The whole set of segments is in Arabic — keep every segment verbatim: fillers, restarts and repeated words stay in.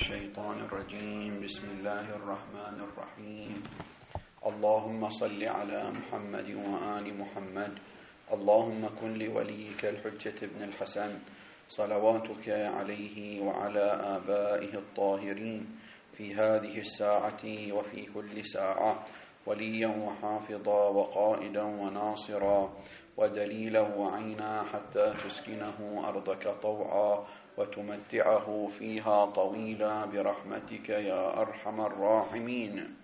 الشيطان الرجيم. بسم الله الرحمن الرحيم. اللهم صل على محمد وآل محمد. اللهم كن لوليك الحجة ابن الحسن صلواتك عليه وعلى آبائه الطاهرين في هذه الساعة وفي كل ساعة وليا وحافظا وقائدا وناصرا ودليلا وعينا حتى تسكنه أرضك طوعا وتمتعه فيها طويلا برحمتك يا أرحم الراحمين.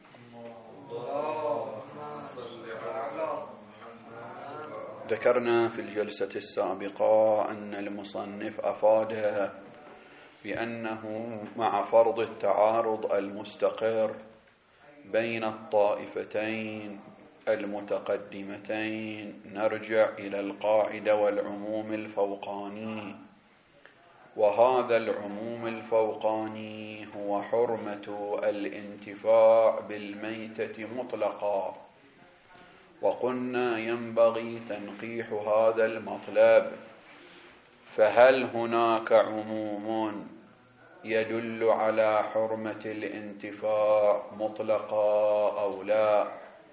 ذكرنا في الجلسة السابقة أن المصنف أفاد بأنه مع فرض التعارض المستقر بين الطائفتين المتقدمتين نرجع إلى القاعدة والعموم الفوقاني، وهذا العموم الفوقاني هو حرمة الانتفاع بالميتة مطلقا. وقلنا ينبغي تنقيح هذا المطلب، فهل هناك عموم يدل على حرمة الانتفاع مطلقا أو لا؟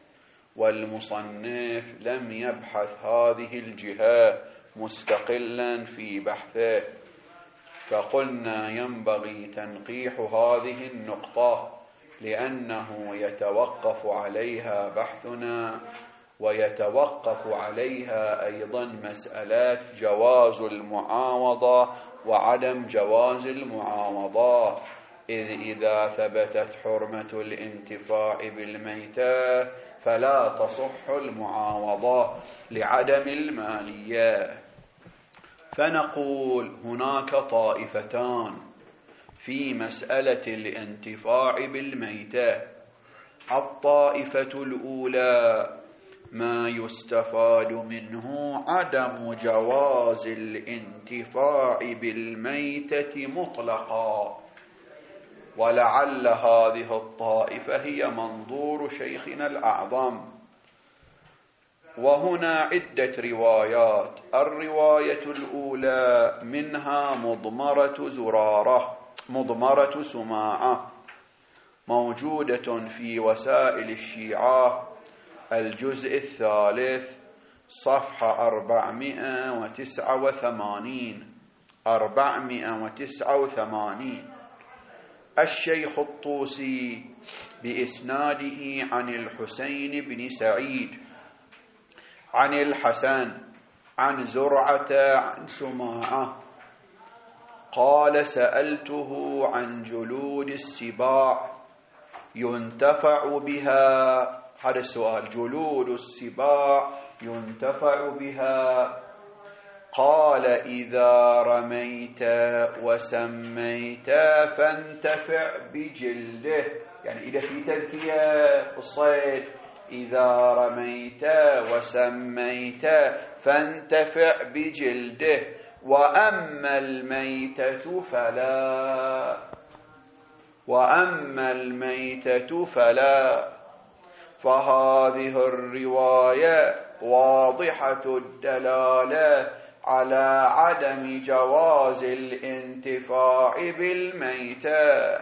والمصنف لم يبحث هذه الجهة مستقلا في بحثه، فقلنا ينبغي تنقيح هذه النقطة لأنه يتوقف عليها بحثنا، ويتوقف عليها أيضا مسألة جواز المعاوضة وعدم جواز المعاوضة، إذ إذا ثبتت حرمة الانتفاع بالميتة فلا تصح المعاوضة لعدم المالية. فنقول هناك طائفتان في مسألة الانتفاع بالميتة. الطائفة الأولى ما يستفاد منه عدم جواز الانتفاع بالميتة مطلقا، ولعل هذه الطائفة هي منظور شيخنا الأعظم. وهنا عدة روايات. الرواية الأولى منها مضمرة زرارة مضمرة سماعة، موجودة في وسائل الشيعة الجزء الثالث صفحة أربعمائة وتسعة وثمانين أربعمائة وتسعة وثمانين. الشيخ الطوسي بإسناده عن الحسين بن سعيد عن الحسن عن زرعة عن سماعة قال: سألته عن جلود السباع ينتفع بها. هذا السؤال: جلود السباع ينتفع بها؟ قال: إذا رميت وسميت فانتفع بجلده. يعني إذا في تذكية الصيد، إذا رميت وسميت فانتفع بجلده، وأما الميتة فلا وأما الميتة فلا. فهذه الرواية واضحة الدلالة على عدم جواز الانتفاع بالميتة.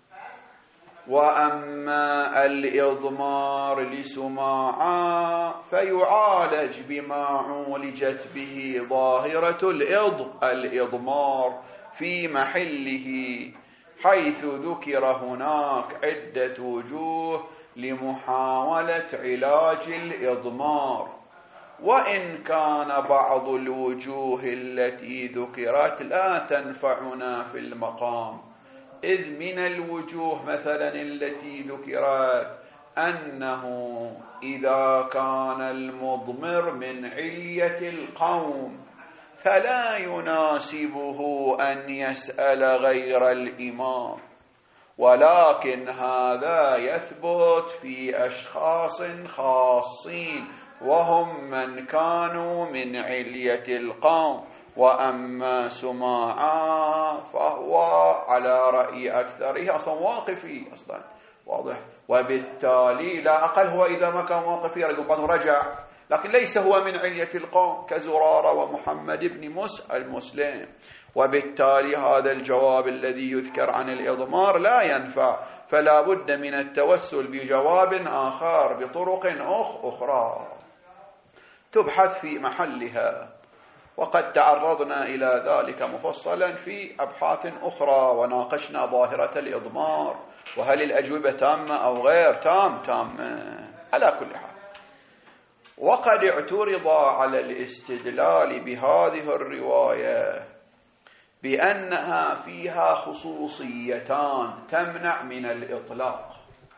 وأما الإضمار لسماعة فيعالج بما عولجت به ظاهرة الإضمار في محله، حيث ذكر هناك عدة وجوه لمحاولة علاج الإضمار، وإن كان بعض الوجوه التي ذكرت لا تنفعنا في المقام، إذ من الوجوه مثلا التي ذكرت أنه إذا كان المضمر من علية القوم فلا يناسبه أن يسأل غير الإمام، ولكن هذا يثبت في أشخاص خاصين وهم من كانوا من علية القوم. وأما سماعة فهو على رأي أكثره أصلا واقفي أصلا، واضح، وبالتالي لا أقل هو إذا ما كان واقفي رجع لكن ليس هو من علية القوم كزرارة ومحمد بن موسى المسلم. وبالتالي هذا الجواب الذي يذكر عن الإضمار لا ينفع، فلا بد من التوسل بجواب آخر بطرق أخرى تبحث في محلها، وقد تعرضنا إلى ذلك مفصلا في أبحاث أخرى وناقشنا ظاهرة الإضمار وهل الأجوبة تامة أو غير تام تامة. على كل حال، وقد اعترض على الاستدلال بهذه الرواية بأنها فيها خصوصيتان تمنع من الإطلاق.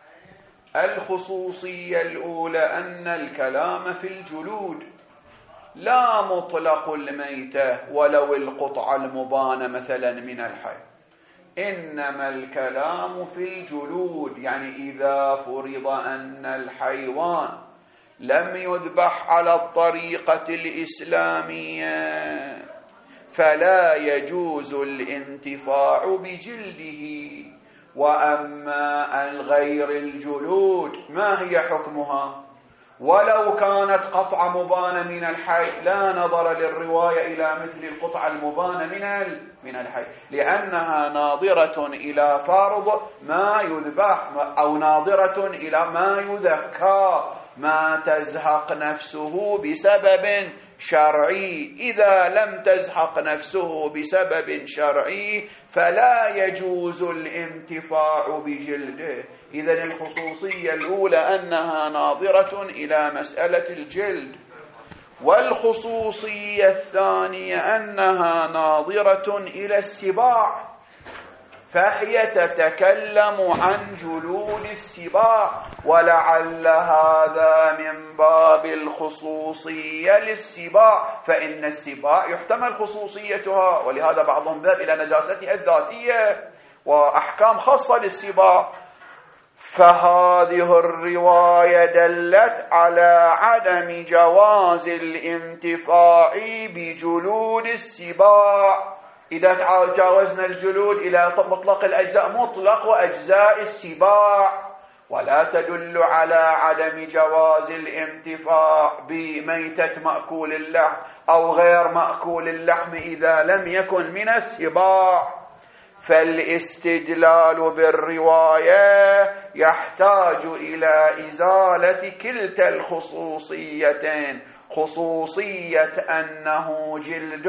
الخصوصية الأولى أن الكلام في الجلود لا مطلق الميتة ولو القطع المبان مثلا من الحي، إنما الكلام في الجلود، يعني إذا فرض أن الحيوان لم يذبح على الطريقة الإسلامية فلا يجوز الانتفاع بجلده. وأما الغير الجلود ما هي حكمها؟ ولو كانت قطعة مبانة من الحي لا نظر للرواية إلى مثل القطعة المبانة من من الحي، لأنها ناظرة إلى فرض ما يذبح أو ناظرة إلى ما يذكى، ما تزهق نفسه بسبب شرعي. إذا لم تزهق نفسه بسبب شرعي فلا يجوز الانتفاع بجلده. إذن الخصوصية الأولى أنها ناظرة إلى مسألة الجلد، والخصوصية الثانية أنها ناظرة إلى السباع، فهي تتكلم عن جلود السباع، ولعل هذا من باب الخصوصية للسباع، فإن السباع يحتمل خصوصيتها، ولهذا بعضهم ذهب إلى نجاستها الذاتية وأحكام خاصة للسباع. فهذه الرواية دلت على عدم جواز الانتفاع بجلود السباع. إذا تجاوزنا الجلود إلى مطلق الأجزاء، مطلق أجزاء السباع، ولا تدل على عدم جواز الانتفاع بميتة مأكول اللحم أو غير مأكول اللحم إذا لم يكن من السباع. فالاستدلال بالرواية يحتاج إلى إزالة كلتا الخصوصيتين، خصوصية أنه جلد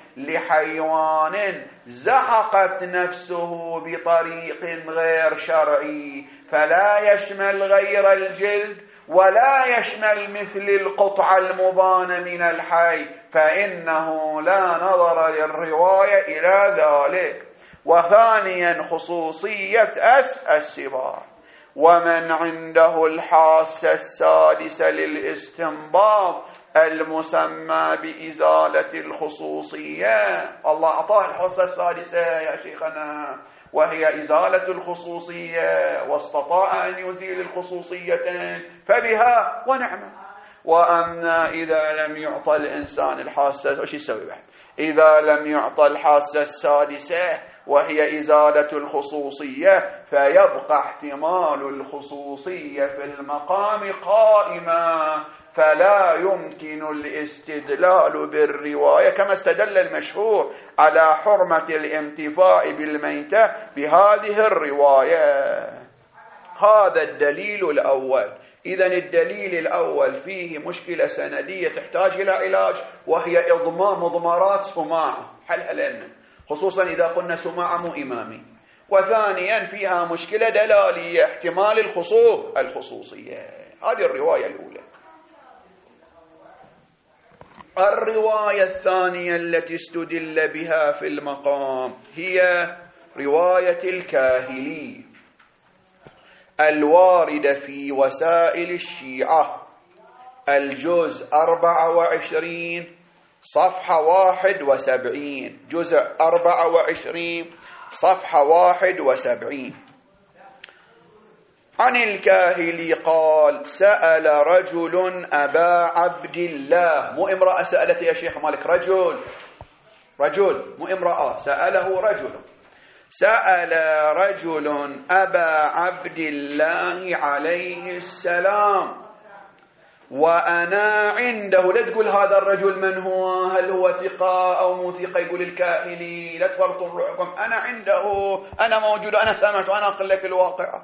لحيوان زحقت نفسه بطريق غير شرعي، فلا يشمل غير الجلد ولا يشمل مثل القطع المبان من الحي، فإنه لا نظر للرواية إلى ذلك. وثانيا خصوصية أس السباع. ومن عنده الحاسة السادسة للاستنباط المسمى بإزالة الخصوصية، الله أعطاه الحاسة السادسة يا شيخنا، وهي إزالة الخصوصية، واستطاع أن يزيل الخصوصيتين فبها ونعمة. وأما إذا لم يعطى الإنسان الحاسة، وش يسوي بعد؟ إذا لم يعطى الحاسة السادسة وهي إزالة الخصوصية فيبقى احتمال الخصوصية في المقام قائما، فلا يمكن الاستدلال بالرواية كما استدل المشهور على حرمة الانتفاع بالميتة بهذه الرواية. هذا الدليل الأول. إذن الدليل الأول فيه مشكلة سندية تحتاج إلى علاج، وهي إضمام مضمرات سماع، حلها لنا، خصوصا إذا قلنا سماع مو إمامي. وثانيا فيها مشكلة دلالية، احتمال الخصوص الخصوصية. هذه الرواية الأولى. الرواية الثانية التي استدل بها في المقام هي رواية الكاهلي الواردة في وسائل الشيعة، الجزء أربعة وعشرين صفحة واحد وسبعين، جزء أربعة وعشرين صفحة واحد وسبعين. عن الكاهلي قال: سأل رجل أبا عبد الله، مو امرأة سألت يا شيخ مالك، رجل رجل مو امرأة، سأله رجل. سأل رجل أبا عبد الله عليه السلام وأنا عنده. لا تقول هذا الرجل من هو، هل هو ثقة أو مو ثقة، يقول الكاهلي لا تفرطوا روحكم، أنا عنده، أنا موجود، أنا سمعت، وأنا أقول لك الواقع.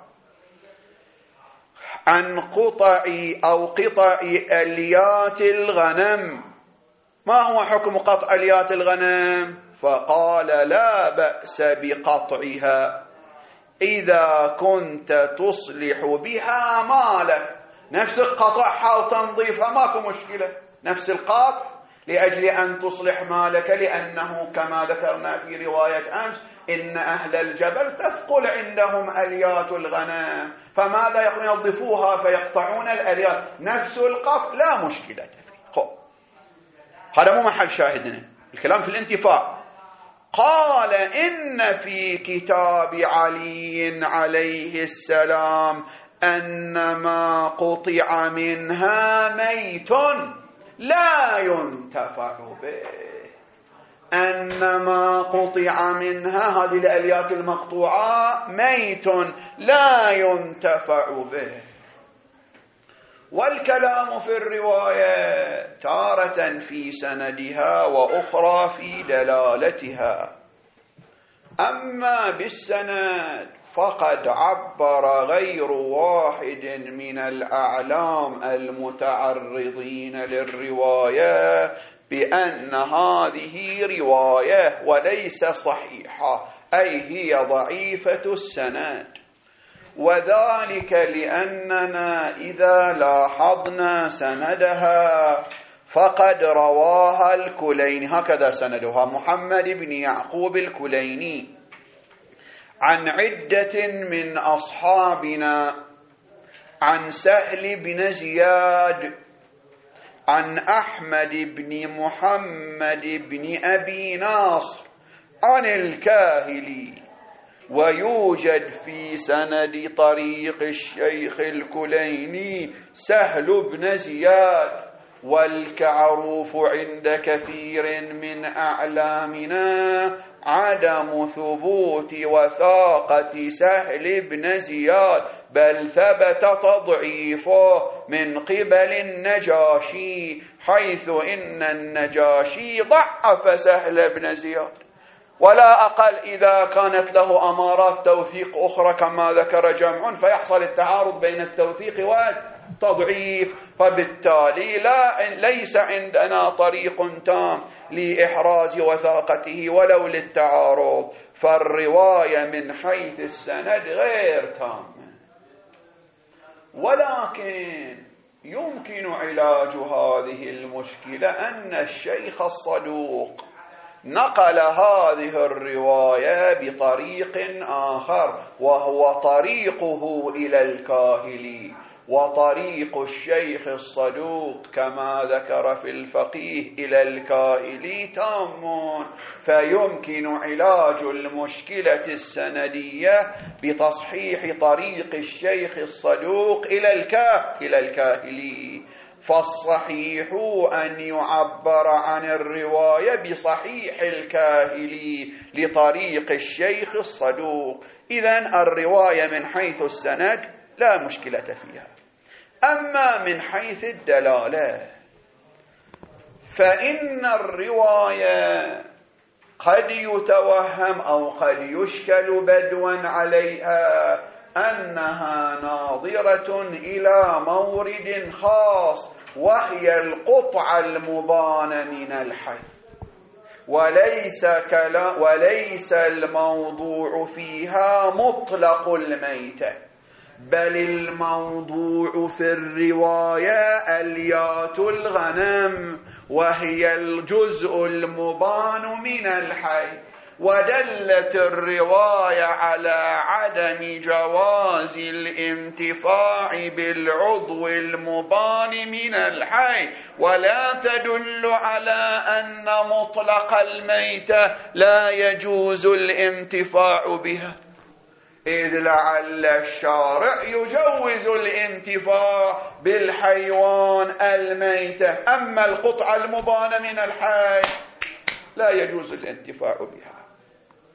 عن قطع أو قطع أليات الغنم. ما هو حكم قطع أليات الغنم؟ فقال لا بأس بقطعها إذا كنت تصلح بها مالك. نفس قطعها وتنظيفها ماكو مشكلة، نفس القطع لأجل أن تصلح مالك، لأنه كما ذكرنا في رواية أمس إن أهل الجبل تثقل عندهم أليات الغنم، فماذا ينظفوها فيقطعون الأليات. نفس القطع لا مشكلة فيه. خب هذا مو محل شاهدنا، الكلام في الانتفاع. قال إن في كتاب علي عليه السلام أن ما قطع منها ميت لا ينتفع به. أن ما قطع منها، هذه الأليات المقطوعة، ميت لا ينتفع به. والكلام في الرواية تارة في سندها وأخرى في دلالتها. أما بالسند فقد عبر غير واحد من الأعلام المتعرضين للرواية بأن هذه رواية وليس صحيحة، أي هي ضعيفة السند. وذلك لأننا إذا لاحظنا سندها فقد رواها الكليني، هكذا سندها، محمد بن يعقوب الكليني، عن عدة من أصحابنا، عن سهل بن زياد، عن أحمد بن محمد بن أبي ناصر، عن الكاهلي. ويوجد في سند طريق الشيخ الكليني سهل بن زياد، والكعروف عند كثير من أعلامنا عدم ثبوت وثاقة سهل بن زياد، بل ثبت تضعيفه من قبل النجاشي، حيث إن النجاشي ضعف سهل بن زياد. ولا أقل إذا كانت له أمارات توثيق أخرى كما ذكر جمع، فيحصل التعارض بين التوثيق والتضعيف، فبالتالي لا ليس عندنا طريق تام لإحراز وثاقته ولو للتعارض، فالرواية من حيث السند غير تامة. ولكن يمكن علاج هذه المشكلة أن الشيخ الصدوق نقل هذه الرواية بطريق آخر، وهو طريقه إلى الكاهلي. وطريق الشيخ الصدوق كما ذكر في الفقيه إلى الكاهلي تام، فيمكن علاج المشكلة السندية بتصحيح طريق الشيخ الصدوق إلى الكاه إلى الكاهلي. فالصحيح أن يعبر عن الرواية بصحيح الكاهلي لطريق الشيخ الصدوق. إذن الرواية من حيث السند لا مشكلة فيها. أما من حيث الدلالة فإن الرواية قد يتوهم أو قد يشكل بدوا عليها أنها ناظرة إلى مورد خاص، وهي القطع المبان من الحي، وليس, كلا وليس الموضوع فيها مطلق الميتة، بل الموضوع في الرواية أليات الغنم، وهي الجزء المبان من الحي. ودلت الرواية على عدم جواز الانتفاع بالعضو المبان من الحي، ولا تدل على أن مطلق الميتة لا يجوز الانتفاع بها، إذ لعل الشارع يجوز الانتفاع بالحيوان الميتة، أما القطعة المبان من الحي لا يجوز الانتفاع بها.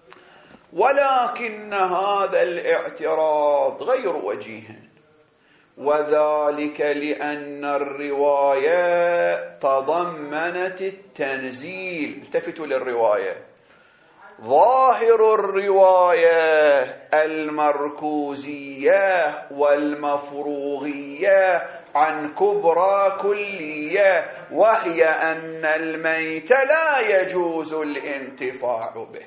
ولكن هذا الاعتراض غير وجيه، وذلك لأن الرواية تضمنت التنزيل. التفتوا للرواية. ظاهر الرواية المركوزية والمفروغية عن كبرى كلية، وهي أن الميت لا يجوز الانتفاع به،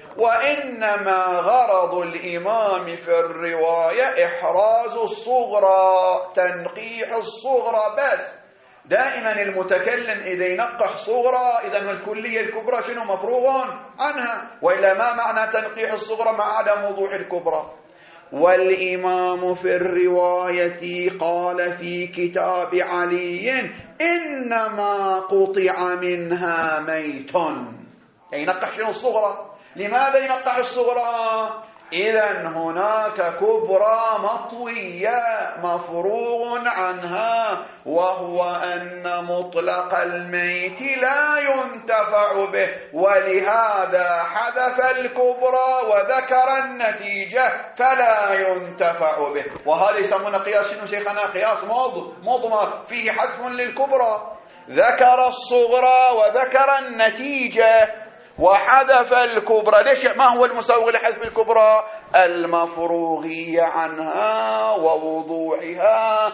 وإنما غرض الإمام في الرواية إحراز الصغرى، تنقيح الصغرى بس. دائما المتكلم إذا ينقح صغرى إذا الكلية الكبرى شنو مفروغ عنها، وإلا ما معنى تنقيح الصغرى مع عدم وضوح الكبرى. والإمام في الرواية قال في كتاب علي إنما قطع منها ميت، ينقح شنو الصغرى. لماذا ينقح الصغرى؟ إذن هناك كبرى مطوية مفروغ عنها، وهو أن مطلق الميت لا ينتفع به، ولهذا حذف الكبرى وذكر النتيجة فلا ينتفع به. وهذا يسمونه قياس شنو شيخنا؟ قياس مضمر فيه حذف للكبرى، ذكر الصغرى وذكر النتيجة وحذف الكبرى. ليش؟ ما هو المسوغ لحذف الكبرى؟ المفروغية عنها ووضوحها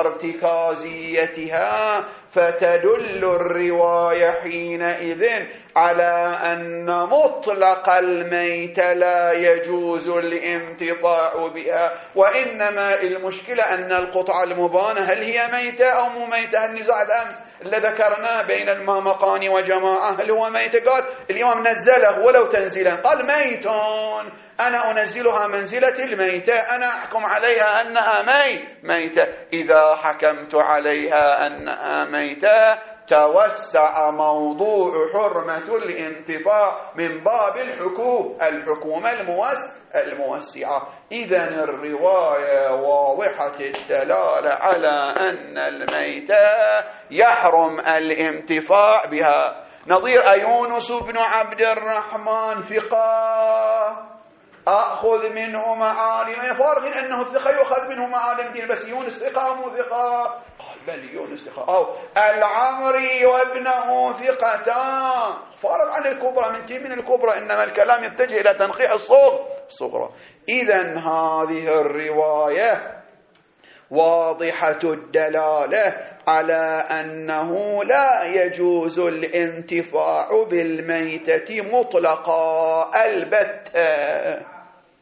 وارتكازيتها. فتدل الرواية حينئذ على أن مطلق الميت لا يجوز الانتفاع بها، وإنما المشكلة أن القطعة المبانة هل هي ميتة أو مو ميتة. النزاع الأمس اللي ذكرناه بين المامقاني وجماعة هل هو ميت، قال الإمام نزله ولو تنزيلا، قال ميت، أنا أنزلها منزلة الميتة، أنا أحكم عليها أنها ميت ميتة. إذا حكمت عليها أنها ميتة توسع موضوع حرمة الانتفاع من باب الحكوم الحكومة الموس الموسعة. إذن الرواية واضحة الدلالة على أن الميتة يحرم الانتفاع بها. نظير أيونس بن عبد الرحمن ثقة أخذ منه معالم، فارغ أنه الثقة يأخذ منه معالم دين، بس يونس ثقة مو ثقة؟ قال بل يونس ثقة. أو العمري وابنه ثقتان، فارغ عن الكبرى، من تيم من الكبرى، إنما الكلام يتجه إلى تنقيح الصغر الصغرى. إذن هذه الرواية واضحة الدلالة على أنه لا يجوز الانتفاع بالميتة مطلقا البتة.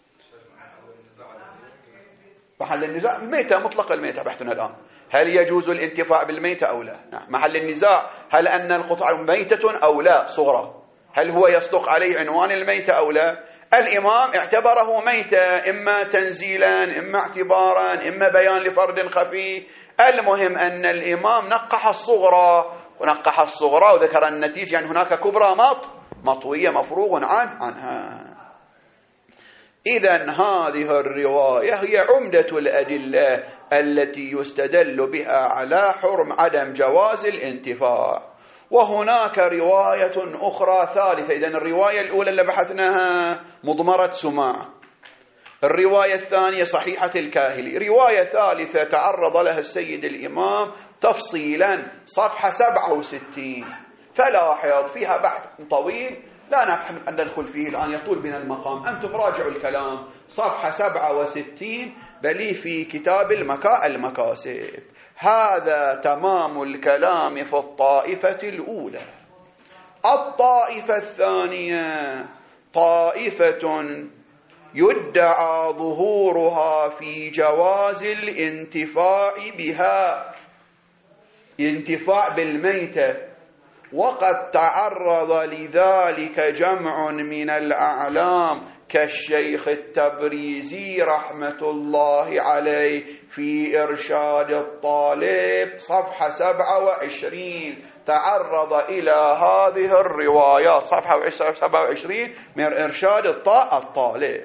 محل النزاع الميتة مطلق الميتة بحثنا الآن، هل يجوز الانتفاع بالميتة أو لا؟ نعم. محل النزاع هل أن القطعة ميتة أو لا صغرى، هل هو يصدق عليه عنوان الميتة أو لا؟ الإمام اعتبره ميتة، إما تنزيلا إما اعتبارا إما بيان لفرد خفي. المهم أن الإمام نقح الصغرى ونقح الصغرى وذكر النتيجة، يعني هناك كبرى مط مطوية مفروغ عن عنها. إذن هذه الرواية هي عمدة الأدلة التي يستدل بها على حرم عدم جواز الانتفاع. وهناك رواية أخرى ثالثة. إذن الرواية الأولى اللي بحثناها مضمرة سماع، الرواية الثانية صحيحة الكاهلي، رواية ثالثة تعرض لها السيد الإمام تفصيلا صفحة سبعة وستين، فلاحظ فيها بحث طويل لا نحن أن ندخل فيه الآن، يطول بنا المقام، أنتم راجعوا الكلام صفحة سبعة وستين بلي في كتاب المكا المكاسب. هذا تمام الكلام في الطائفة الأولى. الطائفة الثانية طائفة يدعى ظهورها في جواز الانتفاع بها، انتفاع بالميتة، وقد تعرض لذلك جمع من الأعلام كالشيخ التبريزي رحمة الله عليه في إرشاد الطالب صفحة سبعة وعشرين، تعرض إلى هذه الروايات صفحة سبعة وعشرين من إرشاد الطالب.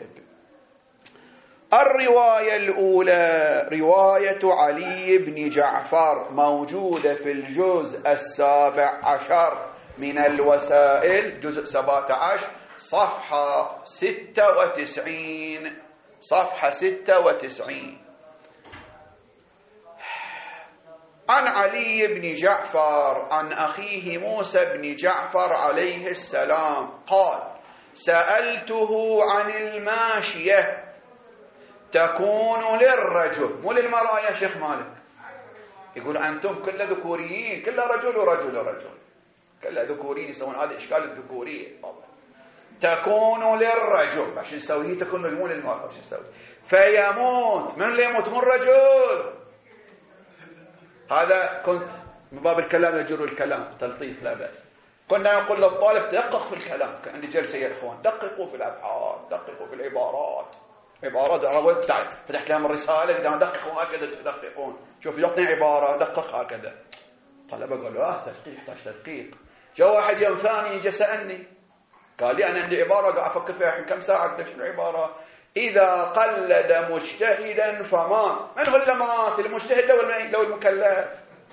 الرواية الأولى رواية علي بن جعفر موجودة في الجزء السابع عشر من الوسائل، جزء سبعة عشر صفحة ستة وتسعين، صفحة ستة وتسعين. عن علي بن جعفر عن أخيه موسى بن جعفر عليه السلام قال سألته عن الماشية تكون للرجل مو للمرأة يا شيخ مالك. يقول أنتم كل ذكوريين، كل رجل ورجل ورجل، كل ذكوريين يسوون هذه إشكال الذكورية. تكون للرجل، باش نسوي تكون مو للمرأة، باش نسوي فيموت. من اللي يموت؟ من رجل. هذا كنت من باب الكلام يجر الكلام تلطيف لا بأس. كنا نقول للطالب دقق في الكلام، كان عندي جلسة يا إخوان، دققوا في الأبحاث، دققوا في العبارات، عبارات عربية تعب. فتحت لهم الرسالة قدام دققوا هكذا تدققون. شوف يعطني عبارة دقق هكذا. طلبة قالوا آه تدقيق يحتاج تدقيق. جاء واحد يوم ثاني يجي سألني قال لي أنا عندي عبارة قاعد أفكر فيها الحين كم ساعة. قلت شنو العبارة؟ إذا قلد مجتهدا فمات. من هو اللي مات؟ المجتهد لو المكلف.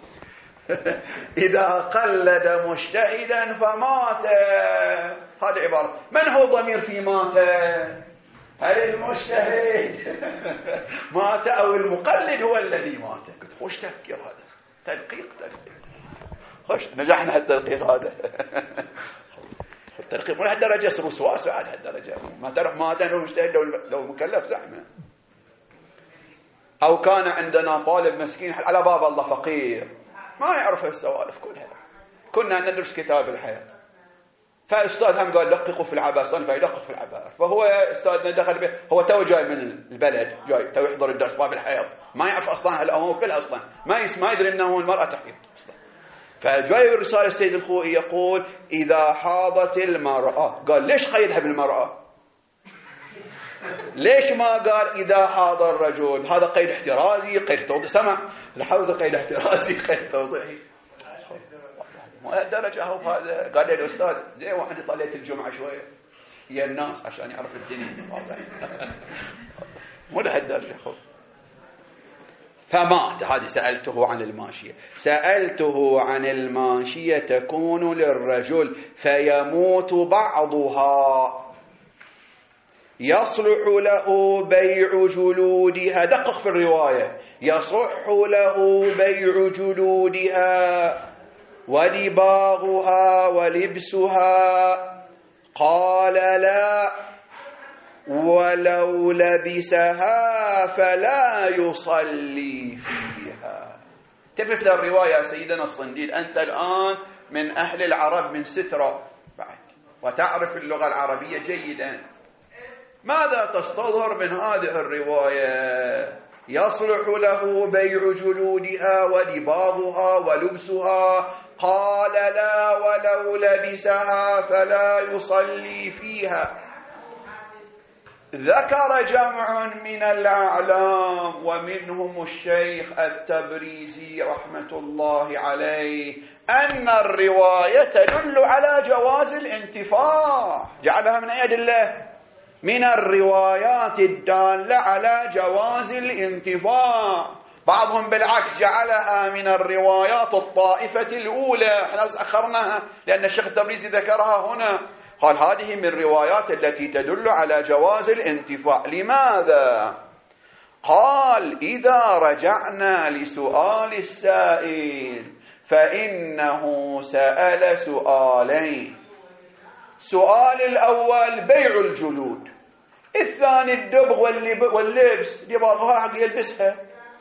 إذا قلد مجتهدا فمات. هذه عبارة. من هو ضمير في مات؟ هل المجتهد مات أو المقلد هو الذي مات؟ قلت خوش تفكير هذا، تدقيق تدقيق خوش. نجحنا هالتدقيق هذا. التدقيق من هالدرجة يصير وسواس بعد هالدرجة. ما تعرف مات أنه المجتهد لو لو مكلف زحمة. أو كان عندنا طالب مسكين على باب الله فقير ما يعرف السوالف كلها. كنا ندرس كتاب الحياة، فأستاذ هم قال دققوا في العباس، فيدقق في العباس. فهو أستاذنا دخل به، هو تو جاي من البلد، جاي تو يحضر الدرس باب الحياة، ما يعرف أصلا هالأمور كلها أصلا، ما يسمع يدري أنه المرأة تحيض أصلا. فجاي بالرسالة السيد الخوئي يقول إذا حاضت المرأة. قال ليش قيدها بالمرأة؟ ليش ما قال إذا حاض الرجل؟ هذا قيد احترازي، قيد توضيحي. سمع لحوز قيد احترازي قيد توضيحي. ما الدرجة هو هذا. قال لي الأستاذ زي واحد طلعت الجمعة شوية يا الناس عشان يعرف الدنيا واضح. مو لهالدرجة هو. فمات. هذه سألته عن الماشية. سألته عن الماشية تكون للرجل فيموت بعضها يصلح له بيع جلودها. دقق في الرواية. يصح له بيع جلودها ودباغها ولبسها. قال لا ولو لبسها فلا يصلي فيها. تفت للرواية سيدنا الصنديد. أنت الآن من أهل العرب من سترة بعد وتعرف اللغة العربية جيدا. ماذا تستظهر من هذه الرواية؟ يصلح له بيع جلودها ودباغها ولبسها. قال لا ولو لبسها فلا يصلي فيها. ذكر جمع من الأعلام ومنهم الشيخ التبريزي رحمة الله عليه أن الرواية تدل على جواز الانتفاع. جعلها من أي أدلة؟ من الروايات الدالة على جواز الانتفاع. بعضهم بالعكس جعلها من الروايات الطائفة الأولى. احنا أخرناها لأن الشيخ التبريزي ذكرها هنا. قال هذه من الروايات التي تدل على جواز الانتفاع. لماذا؟ قال إذا رجعنا لسؤال السائل فإنه سأل سؤالين. سؤال الأول بيع الجلود، الثاني الدبغ واللبس، دباغها حق يلبسها.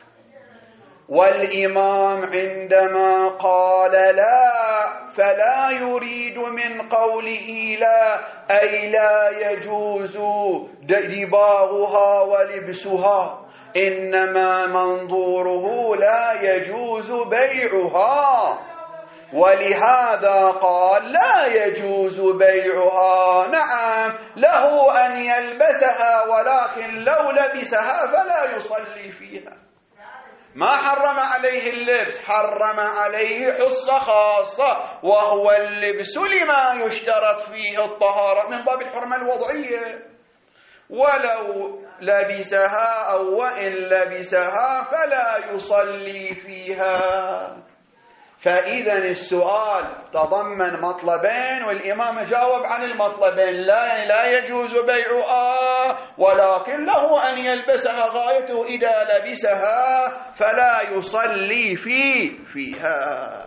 والإمام عندما قال لا فلا يريد من قوله لا أي لا يجوز دباغها ولبسها، إنما منظوره لا يجوز بيعها. ولهذا قال لا يجوز بيعها. نعم له أن يلبسها ولكن لو لبسها فلا يصلي فيها. ما حرم عليه اللبس، حرم عليه حصة خاصة وهو اللبس لما يشترط فيه الطهارة من باب الحرمة الوضعية. ولو لبسها أو وإن لبسها فلا يصلي فيها. فإذا السؤال تضمن مطلبين والإمام جاوب عن المطلبين، لا يعني لا يجوز بيعها، ولكن له أن يلبسها غايته إذا لبسها فلا يصلي في فيها.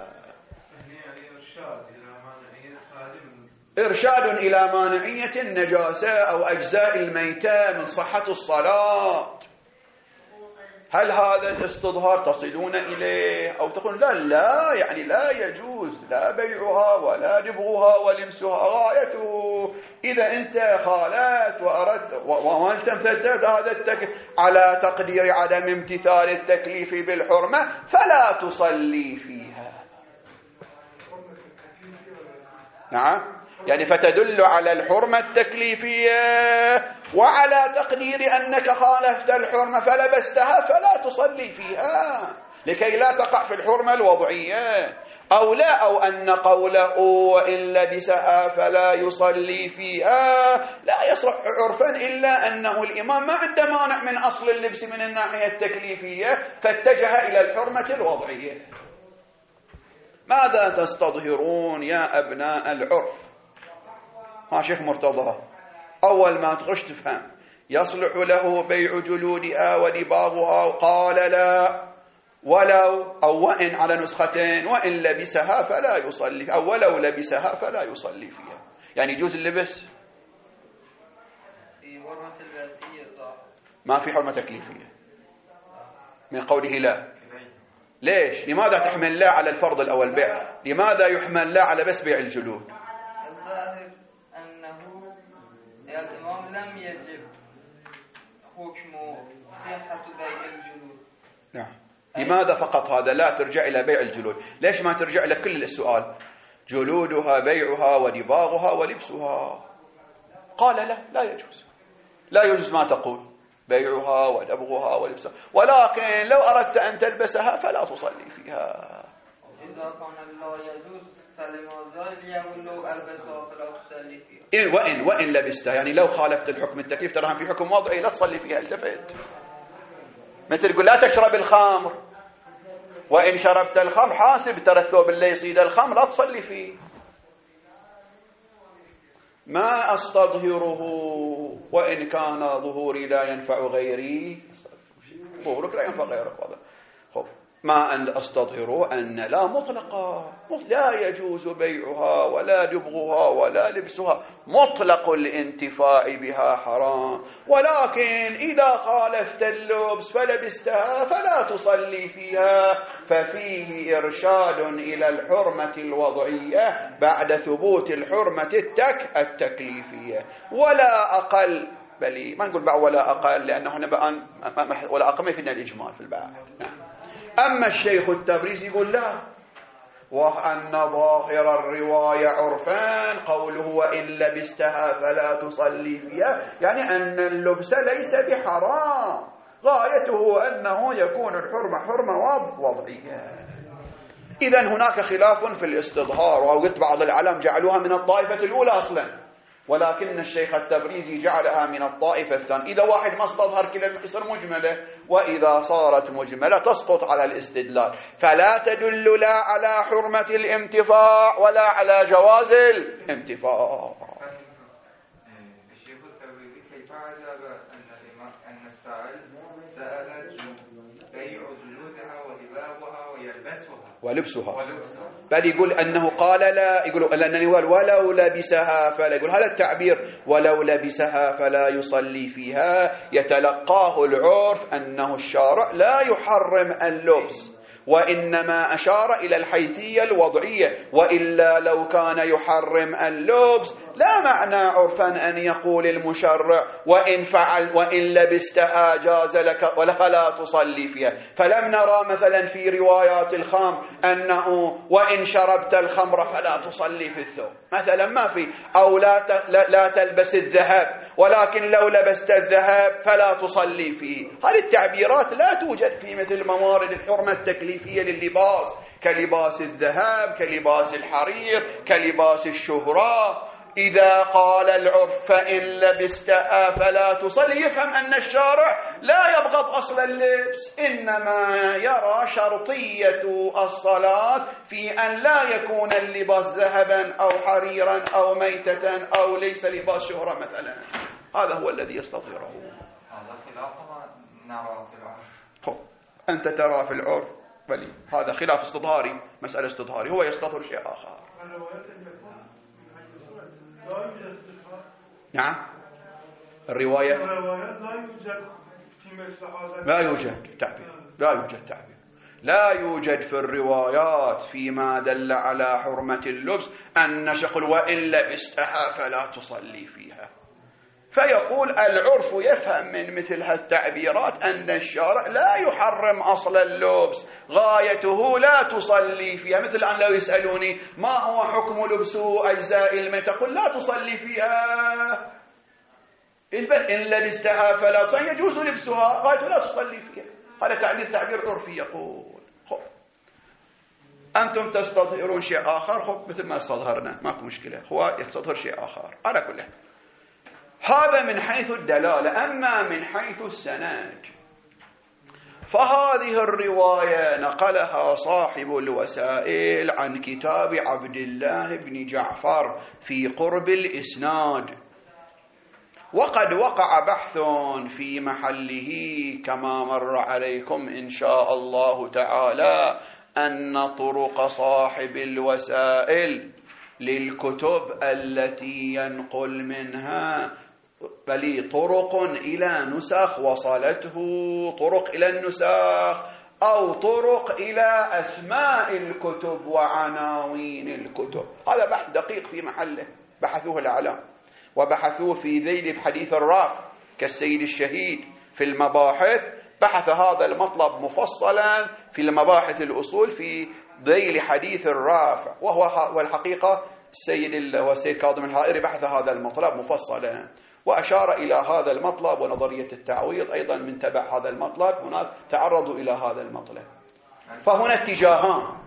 إرشاد إلى مانعية النجاسة أو أجزاء الميتة من صحة الصلاة. هل هذا الاستظهار تصلون إليه أو تقول لا لا يعني لا يجوز لا بيعها ولا دبغها ولمسها غايته إذا أنت خالت وأردت وأنت امتثلت هذا التك على تقدير عدم امتثال التكليف بالحرمة فلا تصلي فيها. نعم، يعني فتدل على الحرمة التكليفية وعلى تقدير أنك خالفت الحرمة فلبستها فلا تصلي فيها لكي لا تقع في الحرمة الوضعية، أو لا أو أن قوله وإن لبسها فلا يصلي فيها لا يصح عرفا إلا أنه الإمام ما عنده مانع من أصل اللبس من الناحية التكليفية فاتجه إلى الحرمة الوضعية. ماذا تستظهرون يا أبناء العرف؟ ها شيخ مرتضى، أول ما تخش تفهم يصلح له بيع جلودها ودباغها، قال لا ولو أو وإن على نسختين وإن لبسها فلا يصلي، أو ولو لبسها فلا يصلي فيها، يعني يجوز اللبس في حرمة البيعية ما في حرمة تكليفية من قوله لا. ليش؟ لماذا تحمل لا على الفرض الأول بيع؟ لماذا يحمل لا على بس بيع الجلود؟ الظاهر أنه الإمام لم يجب حكم صحة بيع الجلود. نعم، لماذا فقط هذا لا ترجع إلى بيع الجلود؟ ليش ما ترجع إلى كل السؤال جلودها بيعها ودباغها ولبسها؟ قال لا لا يجوز، لا يجوز ما تقول بيعها ودبغها ولبسها، ولكن لو أردت أن تلبسها فلا تصلي فيها. إذا كان لا يجوز فلماذا يقول له ألبسها فلا تصلي فيها؟ إن وإن وإن لبستها، يعني لو خالفت الحكم التكليف تراهم في حكم وضعي لا تصلي فيها. التفت مثل يقول لا تشرب الخمر، وإن شربت الخمر حاسب ترى الثوب اللي يصيد الخمر لا تصلي فيه. ما أستظهره وإن كان ظهوري لا ينفع غيري، ظهورك لا ينفع غيرك. خب ما أن أستظهره أن لا مطلقا لا يجوز بيعها ولا دبغها ولا لبسها، مطلق الانتفاع بها حرام، ولكن إذا خالفت اللبس فلبستها فلا تصلي فيها، ففيه إرشاد إلى الحرمة الوضعية بعد ثبوت الحرمة التك التكليفية ولا أقل، بل ما نقول بقى ولا أقل لأنه هنا بقى ولا أقل ما فينا الإجمال في البعض. أما الشيخ التبريزي يقول لا، وأن ظاهر الرواية عرفان قوله وإن لبستها فلا تصلي فيها، يعني أن اللبس ليس بحرام، غايته أنه يكون الحرمة حرمة وضعية. إذن هناك خلاف في الاستظهار، وقلت بعض العلم جعلوها من الطائفة الأولى أصلا، ولكن الشيخ التبريزي جعلها من الطائفة الثانية. إذا واحد ما استظهر كذا يصير مجملة، وإذا صارت مجملة تسقط على الاستدلال، فلا تدل لا على حرمة الانتفاع ولا على جواز الانتفاع. الشيخ التبريزي كيف عجب أن الإمام أن السائل سأل بيع جلودها ودباغها ويلبسها ولبسها ولبسها بل يقول أنه قال لا، يقول لأنني ولو لبسها فلا، يقول هذا التعبير ولو لبسها فلا يصلي فيها يتلقاه العرف أنه الشارع لا يحرم اللبس، وإنما أشار إلى الحيثية الوضعية، وإلا لو كان يحرم اللبس لا معنى عرفا أن يقول المشرع وإن فعل وإن لبستها جاز لك ولا فلا تصلي فيها. فلم نرى مثلا في روايات الخمر أنه وإن شربت الخمر فلا تصلي في الثوب مثلا، ما في، أو لا لا تلبس الذهب ولكن لو لبست الذهب فلا تصلي فيه. هذه التعبيرات لا توجد في مثل موارد الحرمة التكليفية لللباس، كلباس الذهب، كلباس الحرير، كلباس الشهرة. إذا قال العرف فإن لبستها فلا تصلي، يفهم أن الشارع لا يبغض أصل اللبس، إنما يرى شرطية الصلاة في أن لا يكون اللباس ذهبا أو حريرا أو ميتة أو ليس لباس شهرة مثلا. هذا هو الذي يستظهره. هذا خلاف ما نرى في العرف. أنت ترى في العرف، بلي هذا خلاف استظهاري، مسألة استظهاري، هو يستظهر شيء آخر. نعم، الرواية لا يوجد تعبير، لا يوجد تعبير، لا يوجد في الروايات فيما دل على حرمة اللبس أن شقل وإن لبستها فلا تصلي فيها. فيقول العرف يفهم من مثل هالتعبيرات أن الشارع لا يحرم أصل اللبس، غايته لا تصلي فيها. مثل أن لو يسألوني ما هو حكم لبس أجزاء الميت، تقول لا تصلي فيها، إن لبستها فلا تصلي، يجوز لبسها، غايته لا تصلي فيها. هذا تعبير تعبير عرفي. يقول خب أنتم تستظهرون شيء آخر، خب مثل ما استظهرنا ماكو مشكلة، هو يستظهر شيء آخر. على كل حال هذا من حيث الدلالة. أما من حيث السند فهذه الرواية نقلها صاحب الوسائل عن كتاب عبد الله بن جعفر في قرب الإسناد، وقد وقع بحث في محله كما مر عليكم إن شاء الله تعالى أن طرق صاحب الوسائل للكتب التي ينقل منها بل طرق إلى نسخ وصلته، طرق إلى النسخ أو طرق إلى أسماء الكتب وعناوين الكتب. هذا بحث دقيق في محله، بحثوه الأعلام وبحثوه في ذيل حديث الرافع كالسيد الشهيد في المباحث، بحث هذا المطلب مفصلا في المباحث الأصول في ذيل حديث الرافع، وهو والحقيقة السيد والسيد كاظم الحائري بحث هذا المطلب مفصلا وأشار إلى هذا المطلب، ونظرية التعويض أيضا من تبع هذا المطلب، هناك تعرضوا إلى هذا المطلب. فهنا اتجاهان.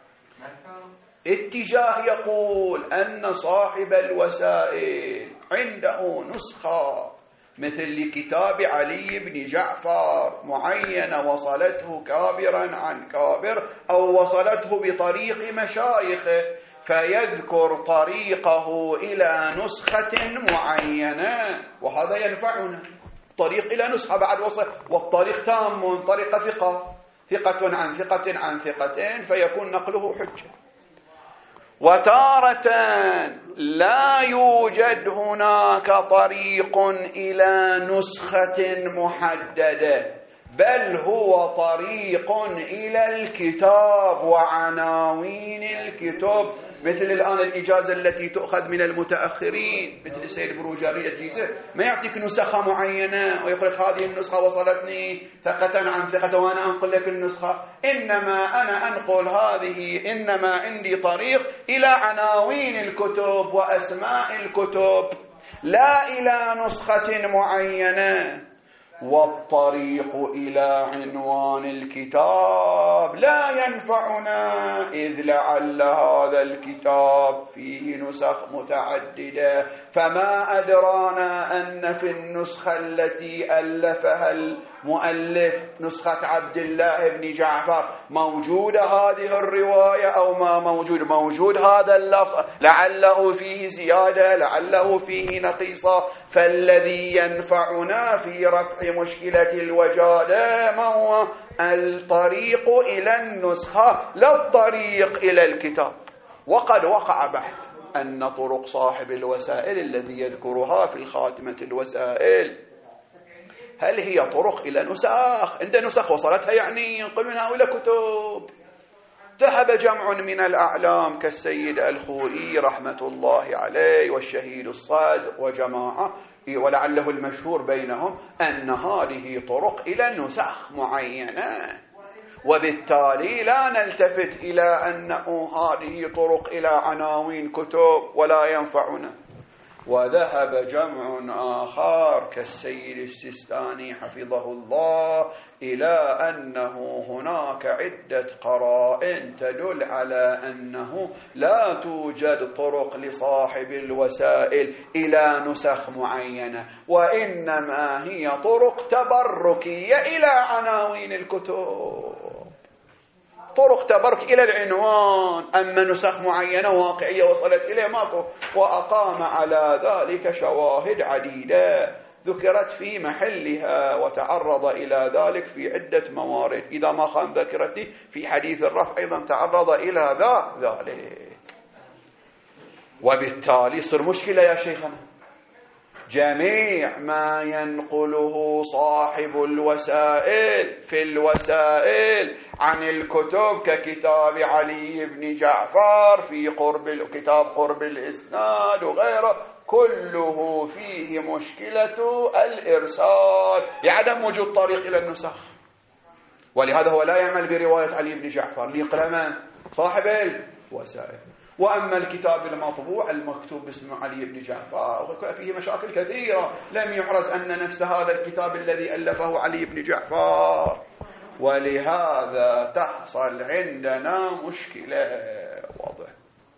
اتجاه يقول أن صاحب الوسائل عنده نسخة مثل لكتاب علي بن جعفر معينة وصلته كابرا عن كابر أو وصلته بطريق مشايخه، فيذكر طريقه إلى نسخة معينة، وهذا ينفعنا. طريق إلى نسخة بعد وصل، والطريق تام، طريق ثقة، ثقة عن ثقة عن ثقتين، فيكون نقله حجة. وتارة لا يوجد هناك طريق إلى نسخة محددة، بل هو طريق إلى الكتاب وعناوين الكتب، مثل الآن الإجازة التي تؤخذ من المتأخرين مثل السيد بروجاري الجيزة، ما يعطيك نسخة معينة ويقول لك هذه النسخة وصلتني ثقة عن ثقة وأنا أنقل لك النسخة، إنما أنا أنقل هذه، إنما عندي طريق إلى عناوين الكتب وأسماء الكتب لا إلى نسخة معينة. والطريق إلى عنوان الكتاب لا ينفعنا، إذ لعل هذا الكتاب فيه نسخ متعددة، فما أدرانا أن في النسخة التي ألفها المؤلف نسخة عبد الله بن جعفر موجودة هذه الرواية أو ما موجود، موجود هذا اللفظ، لعله فيه زيادة لعله فيه نقيصة. فالذي ينفعنا في رفع مشكلة الوجادة ما هو الطريق إلى النسخة، لا الطريق إلى الكتاب. وقد وقع بحث أن طرق صاحب الوسائل الذي يذكرها في الخاتمة الوسائل هل هي طرق إلى نسخ، عند نسخ وصلتها يعني ينقل منها إلى كتب. ذهب جمع من الأعلام كالسيد الخوئي رحمة الله عليه والشهيد الصادق وجماعة، ولعله المشهور بينهم أن هذه طرق إلى نسخ معينة، وبالتالي لا نلتفت إلى أنه هذه طرق إلى عناوين كتب ولا ينفعنا. وذهب جمع آخر كالسيد السيستاني حفظه الله إلى أنه هناك عدة قرائن تدل على أنه لا توجد طرق لصاحب الوسائل إلى نسخ معينة، وإنما هي طرق تبركية إلى عناوين الكتب، طرق تبرك إلى العنوان. أما نسخ معينة واقعية وصلت إليه ماكو. وأقام على ذلك شواهد عديدة ذكرت في محلها وتعرض إلى ذلك في عدة موارد. إذا ما خان ذكرتي في حديث الرفع أيضا تعرض إلى ذلك. وبالتالي صار مشكلة يا شيخنا، جميع ما ينقله صاحب الوسائل في الوسائل عن الكتب ككتاب علي بن جعفر في قرب كتاب قرب الإسناد وغيره، كله فيه مشكلة الإرسال، لعدم وجود طريق إلى النسخ. ولهذا هو لا يعمل برواية علي بن جعفر ليقل صاحب الوسائل. وأما الكتاب المطبوع المكتوب باسم علي بن جعفر فيه مشاكل كثيرة، لم يحرز أن نفس هذا الكتاب الذي ألفه علي بن جعفر، ولهذا تحصل عندنا مشكلة واضح.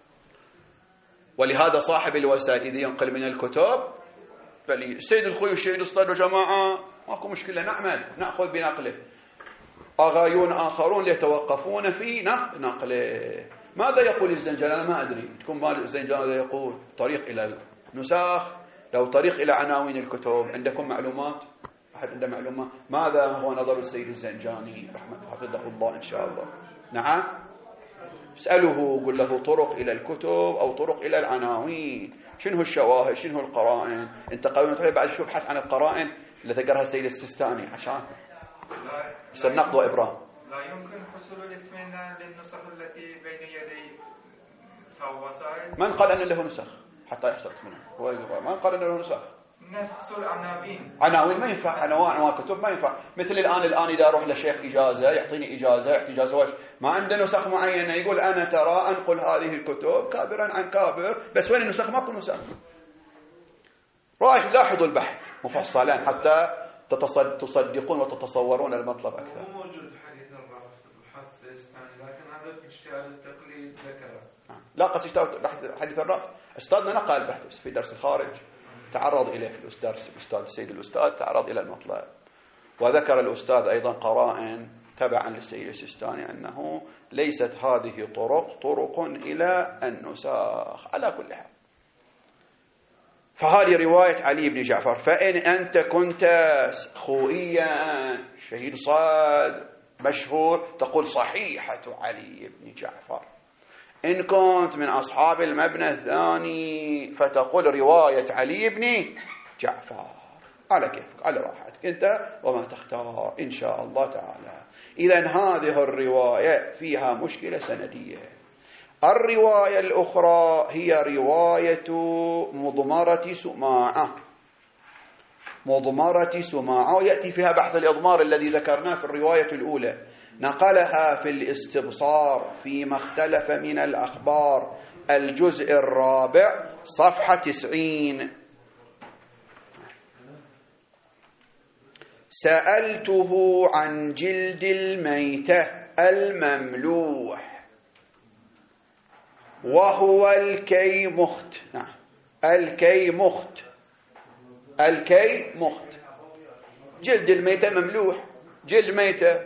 ولهذا صاحب الوسائل إذا ينقل من الكتب فالسيد الخوي والسيد الصدر جماعة ماكو مشكلة، نعمل نأخذ بنقله. أغايون آخرون يتوقفون في نقله. ماذا يقول الزنجان؟ أنا ما أدري، تكون مال الزنجان ماذا يقول؟ طريق إلى النساخ، لو طريق إلى عناوين الكتب. عندكم معلومات؟ أحد عنده معلومات؟ ماذا هو نظر السيد الزنجاني رحمه حفظه الله إن شاء الله؟ نعم، اسأله قل له طرق إلى الكتب أو طرق إلى العناوين، شنو الشواهد، شنو القرائن. انت قبل بعد شو ابحث عن القرائن اللي ذكرها السيد السيستاني عشان يصير نقد وإبرام. لا يمكن حصول الاطمئنان للنسخ التي بين يدي وسائل. من قال أن له نسخ حتى يحصل اطمئنان؟ هو يقول من قال أن له نسخ؟ نفس العناوين. عناوين ما ينفع، عنوان كتب ما ينفع. مثل الآن الآن إذا أروح لشيخ إجازة يعطيني إجازة يعطي إجازة واش ما عنده نسخ معينة، يقول أنا ترى أنقل هذه الكتب كابرا عن كابر، بس وين النسخ؟ ماكو نسخ. رايح لاحظوا البحث مفصلا حتى تصدقون وتتصورون المطلب أكثر. مو موجود حديث الرفع بحث سيستاني، لكن هذا في اجتهاد التقليد ذكره. لا قصد بحث حديث الرفع، استاذنا نقل البحث في درس الخارج تعرض إليه في الدرس الأستاذ السيد الأستاذ تعرض إلى المطلب، وذكر الأستاذ أيضا قرائن تبعا للسيد السيستاني أنه ليست هذه طرق طرق إلى النساخ. على كل حال فهذه رواية علي بن جعفر. فإن أنت كنت خوئيا شهيد صاد مشهور تقول صحيحة علي بن جعفر. إن كنت من أصحاب المبنى الثاني فتقول رواية علي بن جعفر. على كيفك، على راحتك أنت وما تختار إن شاء الله تعالى. إذن هذه الرواية فيها مشكلة سندية. الرواية الأخرى هي رواية مضمرة سماعة. مضمرة سماعة ويأتي فيها بحث الإضمار الذي ذكرناه في الرواية الأولى، نقلها في الاستبصار فيما اختلف من الأخبار الجزء الرابع صفحة تسعين. سألته عن جلد الميتة المملوح وهو الكي مخت. نعم الكي مخت، الكي مخت جلد الميتة مملوح، جلد ميتة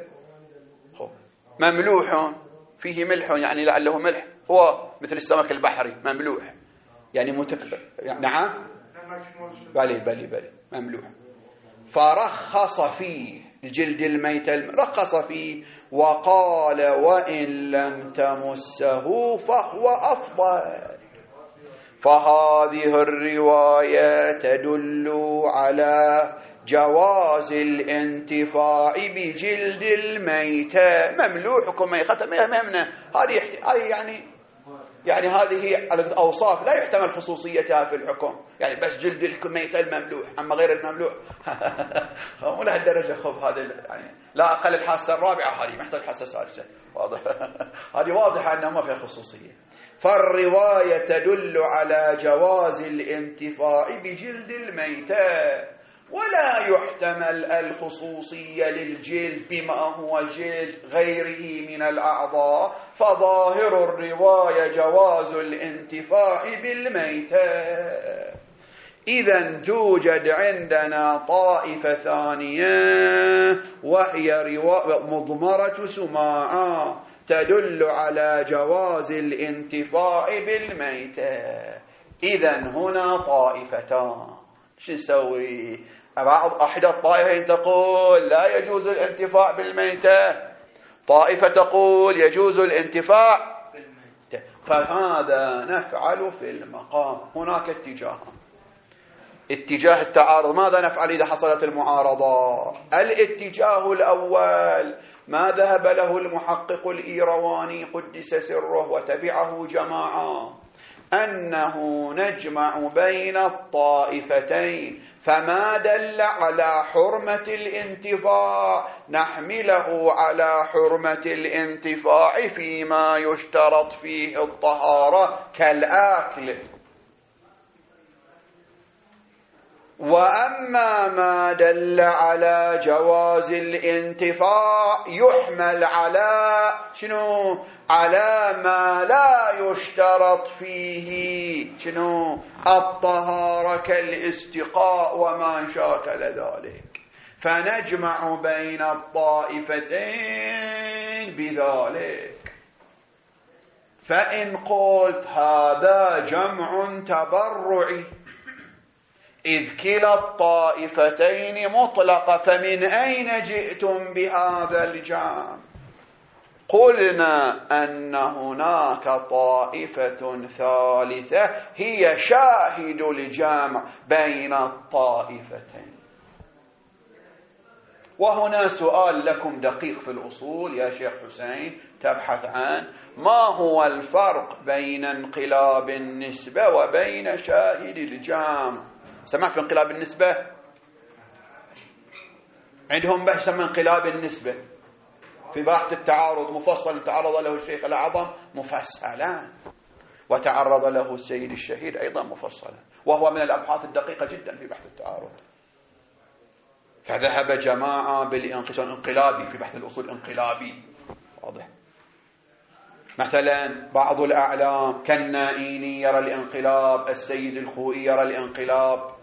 مملوح فيه ملح، يعني لعله ملح، هو مثل السمك البحري مملوح يعني متكبر يعني. نعم بلي بلي بلي مملوح. فرخص فيه الجلد الميتة رخص فيه وقال وإن لم تمسه فهو أفضل. فهذه الرواية تدل على جواز الانتفاع بجلد الميتة مملوحكم ميخة مهمنا. هذه يعني يعني هذه الأوصاف لا يحتمل خصوصيتها في الحكم، يعني بس جلد الميتة المملوح، أما غير المملوح مو لهالدرجة. خب هذا يعني لا أقل الحاسة الرابعة، هذه محتاج الحاسة السادسة. واضح هذه واضحة أنها ما فيها خصوصية. فالرواية تدل على جواز الانتفاع بجلد الميتة، ولا يحتمل الخصوصية للجلد بما هو جلد غيره من الأعضاء، فظاهر الرواية جواز الانتفاع بالميتة. إذن توجد عندنا طائفة ثانية وهي مضمرة سماعة تدل على جواز الانتفاع بالميتة. إذن هنا طائفتان، شو نسوي؟ بعض أحد الطائفين تقول لا يجوز الانتفاع بالميتة، طائفة تقول يجوز الانتفاع بالميتة، فهذا نفعل في المقام. هناك اتجاه، اتجاه التعارض، ماذا نفعل إذا حصلت المعارضة؟ الاتجاه الأول ما ذهب له المحقق الإيرواني قدس سره وتبعه جماعة، أنه نجمع بين الطائفتين، فما دل على حرمة الانتفاع نحمله على حرمة الانتفاع فيما يشترط فيه الطهارة كالآكل، وأما ما دل على جواز الانتفاع يحمل على شنو؟ على ما لا يشترط فيه شنو؟ الطهارة كالاستقاء وما شاكل ذلك، فنجمع بين الطائفتين بذلك. فإن قلت هذا جمع تبرعي إذ كلا الطائفتين مطلقة، فمن أين جئتم بهذا الجمع؟ قلنا أن هناك طائفة ثالثة هي شاهد الجمع بين الطائفتين. وهنا سؤال لكم دقيق في الأصول يا شيخ حسين تبحث عن ما هو الفرق بين انقلاب النسبة وبين شاهد الجمع. سمعت في انقلاب النسبة؟ عندهم بحث يسمى انقلاب النسبة في باحث التعارض مفصل، تعرض له الشيخ الأعظم مفصلا، وتعرض له السيد الشهيد أيضا مفصلا، وهو من الأبحاث الدقيقة جدا في بحث التعارض. فذهب جماعة بالانقسام انقلابي في بحث الأصول، انقلابي واضح. مثلا بعض الأعلام كالنائيني يرى الانقلاب، السيد الخوئي يرى الانقلاب،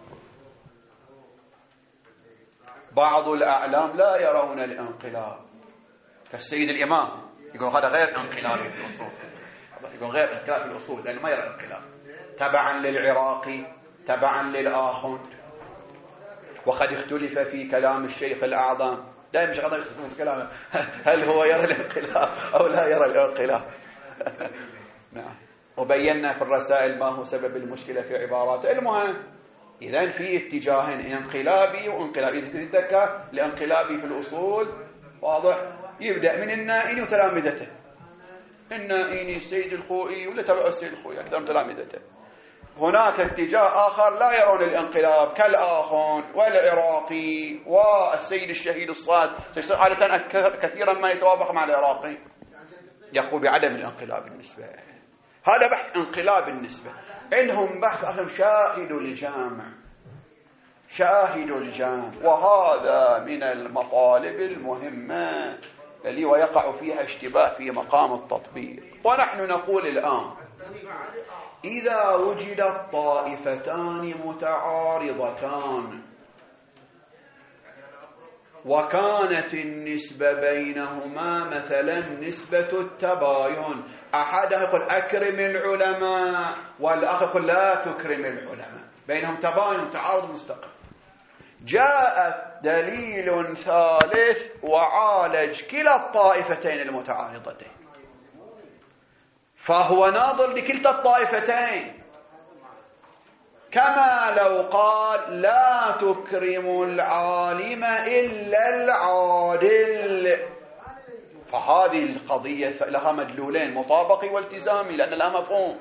بعض الأعلام لا يرون الانقلاب كالسيد الإمام، يقول هذا غير انقلابي في الأصول، يقول غير انقلاب في الأصول لأنه ما يرى الانقلاب، تبعا للعراقي تبعا للآخوند. وقد اختلف في كلام الشيخ الأعظم، دائما شيخ الأعظم يختلف في كلامه هل هو يرى الانقلاب أو لا يرى الانقلاب. نعم، وبينا في الرسائل ما هو سبب المشكلة في عباراته. المهم إذن في اتجاهين، انقلابي وانقلابي. إذا تذكر الانقلابي في الأصول واضح يبدأ من النائيني وتلامذته، النائيني السيد الخوئي ولا تبع السيد الخوئي أكثر من تلامذته. هناك اتجاه آخر لا يرون الانقلاب كالآخون والعراقي والسيد الشهيد الصاد، عادة كثيرا ما يتوافق مع العراقي، يقول بعدم الانقلاب النسبة. هذا بحث انقلاب النسبة. عندهم بحث أخر شاهد الجامع، شاهد الجامع، وهذا من المطالب المهمة اللي ويقع فيها اشتباه في مقام التطبيق. ونحن نقول الآن إذا وجدت طائفتان متعارضتان وكانت النسبة بينهما مثلا نسبة التباين، أحدها يقول أكرم العلماء والآخر يقول لا تكرم العلماء، بينهم تباين تعارض مستقل، جاء دليل ثالث وعالج كلا الطائفتين المتعارضتين، فهو ناظر لكلتا الطائفتين، كما لو قال لا تكرم العالم إلا العادل. فهذه القضية لها مدلولين، مطابقي والتزامي، لأن لها مفهوم.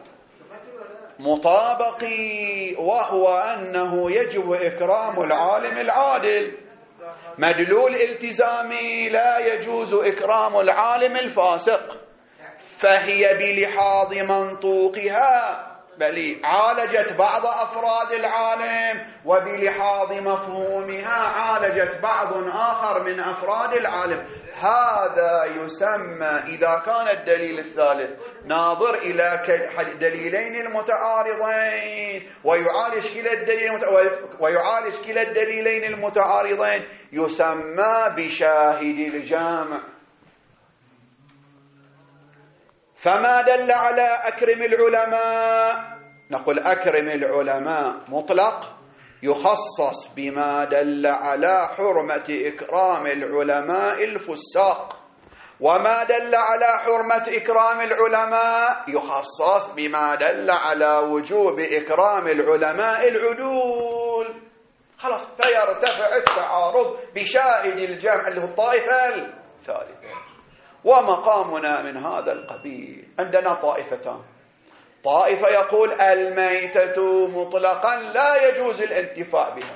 مطابقي وهو أنه يجب إكرام العالم العادل، مدلول التزامي لا يجوز إكرام العالم الفاسق، فهي بلحاظ منطوقها بل عالجت بعض أفراد العالم، وبلحاظ مفهومها عالجت بعض آخر من أفراد العالم. هذا يسمى إذا كان الدليل الثالث ناظر إلى دليلين المتعارضين ويعالج كلا الدليل ويعالج كلا الدليلين المتعارضين يسمى بشاهد الجامع. فما دل على أكرم العلماء، نقول أكرم العلماء مطلق يخصص بما دل على حرمة إكرام العلماء الفساق، وما دل على حرمة إكرام العلماء يخصص بما دل على وجوب إكرام العلماء العدول. خلاص، فيرتفع التعارض بشاهد الجمع اللي هو الطائفة الثالثة. ومقامنا من هذا القبيل عندنا طائفتان. طائفة يقول الميتة مطلقا لا يجوز الانتفاع بها،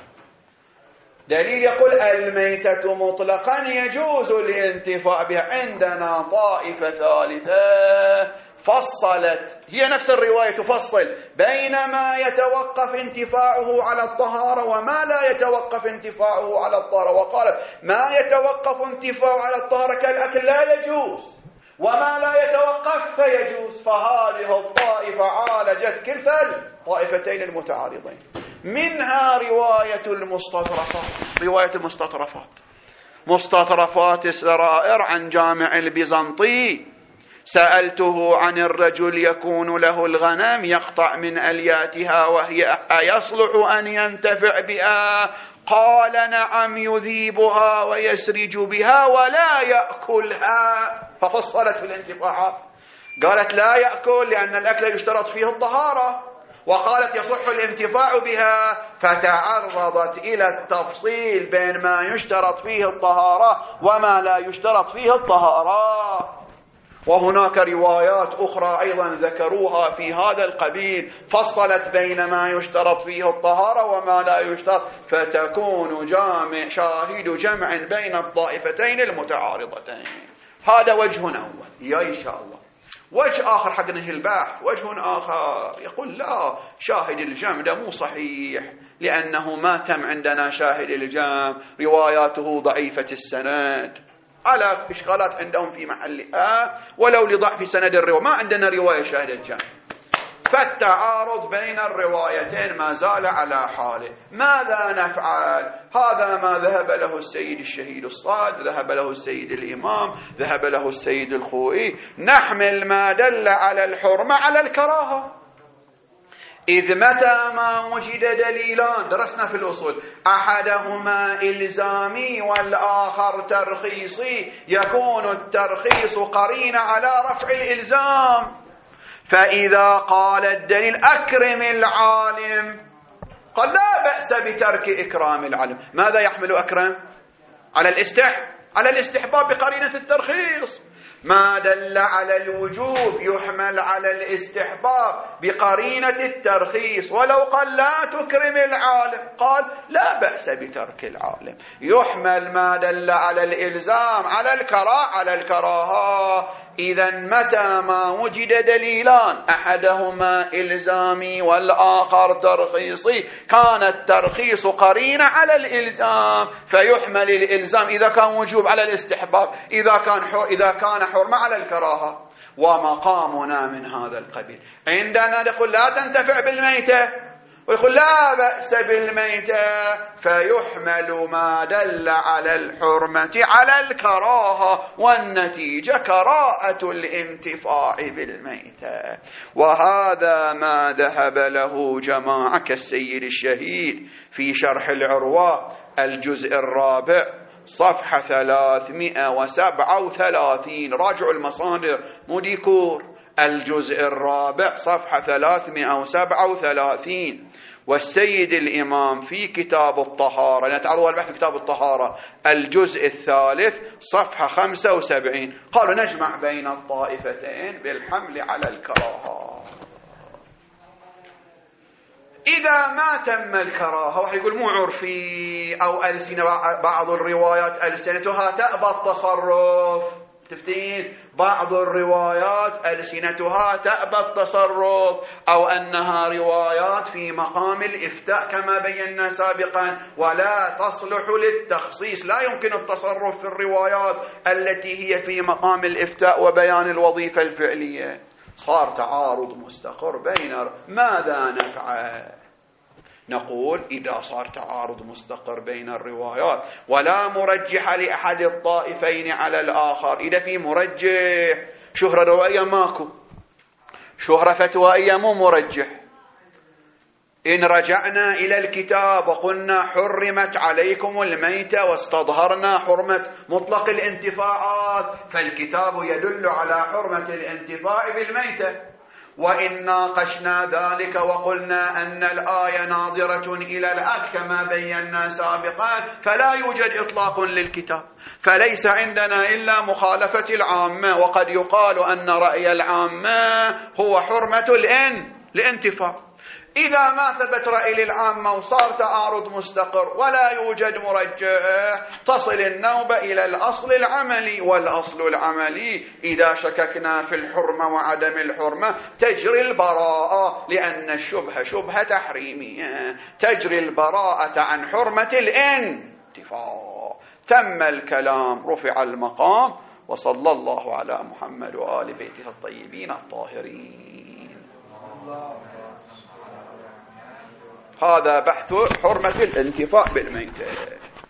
دليل يقول الميتة مطلقا يجوز الانتفاع بها. عندنا طائفة ثالثة فصلت، هي نفس الرواية تفصل بين ما يتوقف انتفاعه على الطهارة وما لا يتوقف انتفاعه على الطهارة، وقالت ما يتوقف انتفاعه على الطهارة كالأكل لا يجوز، وما لا يتوقف فيجوز. فهذه الطائفة عالجت كلتا الطائفتين المتعارضين. منها رواية المستطرفات، رواية المستطرفات مستطرفات السرائر عن جامع البيزنطي: سألته عن الرجل يكون له الغنم يقطع من ألياتها وهي أيصلح أن ينتفع بها؟ قال نعم، يذيبها ويسرج بها ولا يأكلها. ففصلت في الانتفاعات، قالت لا يأكل لأن الأكل يشترط فيه الطهارة، وقالت يصح الانتفاع بها، فتعرضت إلى التفصيل بين ما يشترط فيه الطهارة وما لا يشترط فيه الطهارة. وهناك روايات أخرى أيضا ذكروها في هذا القبيل، فصلت بين ما يشترط فيه الطهارة وما لا يشترط، فتكون جامع شاهد جمع بين الطائفتين المتعارضتين. هذا وجه أول يا إن شاء الله. وجه آخر حق نهي البحث، وجه آخر يقول لا، شاهد الجمع ده مو صحيح، لأنه ما تم عندنا شاهد الجمع، رواياته ضعيفة السند، على إشكالات عندهم في محلها ولو لضعف سند الرواية، ما عندنا رواية شاهد الجمع. فالتعارض بين الروايتين ما زال على حاله. ماذا نفعل؟ هذا ما ذهب له السيد الشهيد الصاد، ذهب له السيد الإمام، ذهب له السيد الخوئي. نحمل ما دل على الحرمة على الكراهة، إذ متى ما وجد دليلان، درسنا في الأصول، أحدهما إلزامي والآخر ترخيصي، يكون الترخيص قرين على رفع الإلزام. فإذا قال الدليل أكرم العالم، قال لا بأس بترك إكرام العالم. ماذا يحمل أكرم؟ على الاستح على الاستحباب بقرينة الترخيص. ما دل على الوجوب يحمل على الاستحباب بقرينة الترخيص. ولو قال لا تكرم العالم، قال لا بأس بترك العالم. يحمل ما دل على الإلزام على الكراهة على الكراهة. إذا متى ما وجد دليلان أحدهما إلزامي والآخر ترخيصي، كان الترخيص قرينة على الإلزام، فيحمل الإلزام إذا كان وجوب على الاستحباب، إذا كان حر إذا كان حرمة على الكراهة. ومقامنا من هذا القبيل. عندنا نقول لا تنتفع بالميتة، ويقول لا بأس بالميتة، فيحمل ما دل على الحرمة على الكراهة، والنتيجة كراهة الانتفاع بالميتة. وهذا ما ذهب له جماعة كالسيد الشهيد في شرح العروة الجزء الرابع صفحة ثلاثمائة وسبعة وثلاثين، راجعوا المصادر مديكور، الجزء الرابع صفحة ثلاثمائة وسبعة وثلاثين. والسيد الإمام في كتاب الطهارة، نتعرض البحث في كتاب الطهارة الجزء الثالث صفحة خمسة وسبعين، قالوا نجمع بين الطائفتين بالحمل على الكراهة. إذا ما تم الكراهة، واحد يقول مو عرفي أو ألسنة، بعض الروايات ألسنتها تأبى التصرف، تفتين بعض الروايات ألسنتها تأبى التصرف أو أنها روايات في مقام الإفتاء كما بينا سابقا ولا تصلح للتخصيص. لا يمكن التصرف في الروايات التي هي في مقام الإفتاء وبيان الوظيفة الفعلية. صار تعارض مستقر بين ماذا نفعل؟ نقول إذا صار تعارض مستقر بين الروايات ولا مرجح لأحد الطائفين على الآخر، إذا في مرجح شهرة روائية ماكو، شهرة فتوائية مو مرجح. إن رجعنا إلى الكتاب وقلنا حرمت عليكم الميتة واستظهرنا حرمة مطلق الانتفاعات، فالكتاب يدل على حرمة الانتفاع بالميتة. وإن ناقشنا ذلك وقلنا أن الآية ناظرة إلى الأكل كما بينا سابقا، فلا يوجد إطلاق للكتاب، فليس عندنا إلا مخالفة العامة. وقد يقال أن رأي العامة هو حرمة الإن الانتفاع. إذا ما ثبت رأي للعامة وصار تعارض مستقر ولا يوجد مرجح، تصل النوبة إلى الأصل العملي، والأصل العملي إذا شككنا في الحرمة وعدم الحرمة تجري البراءة، لأن الشبهة شبهة تحريمية، تجري البراءة عن حرمة الانتفاع. تم الكلام، رفع المقام، وصلى الله على محمد وآل بيته الطيبين الطاهرين. هذا بحث حرمة الانتفاع بالميتة.